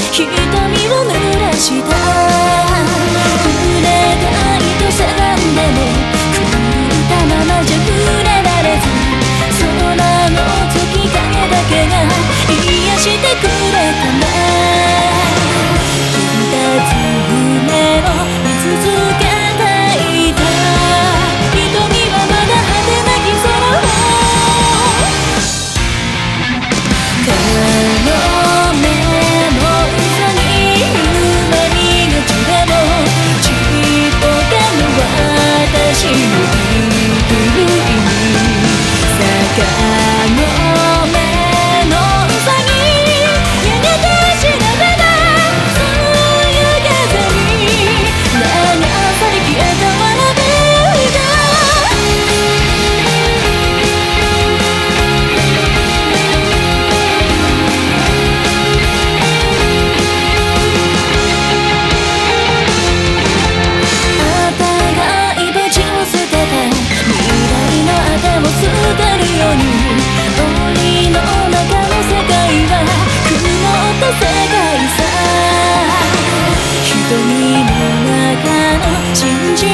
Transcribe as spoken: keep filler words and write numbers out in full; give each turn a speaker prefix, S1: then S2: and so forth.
S1: 瞳を濡らした触れたいとせがんでも狂ったままじゃ触れられず空の月影だけが癒してくれたね二つ夢を見続けていた瞳はまだ果てなき空をカモメの嘘に夢見がちでもちっぽけの私の生きる意味坂の目の嘘にやがて調べたそういう風に流され消えたわらびがあたがい無事を捨てて未来のあてを捨てるように檻の中の世界は曇った世界さ瞳の中の真実